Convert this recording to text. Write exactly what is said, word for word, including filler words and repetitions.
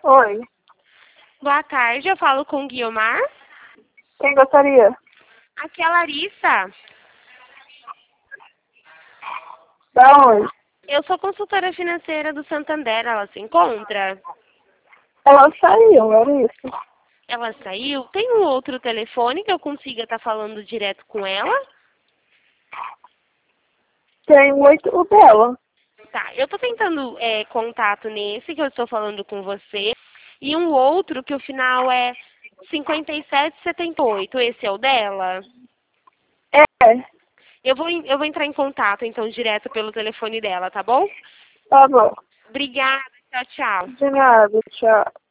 Oi, Boa tarde, eu falo com o Guiomar. quem gostaria? Aqui é a Larissa. Da onde? Eu sou consultora financeira do Santander, ela se encontra? Ela saiu, era isso. Ela saiu? Tem um outro telefone que eu consiga estar falando direto com ela? Tem oito o dela. Tá, eu tô tentando é, contato nesse que eu estou falando com você e um outro que o final é cinquenta e sete setenta e oito. Esse é o dela? É, Eu vou, en- eu vou entrar em contato, então, direto pelo telefone dela, tá bom? tá bom. Obrigada, tchau, tchau. De nada, tchau.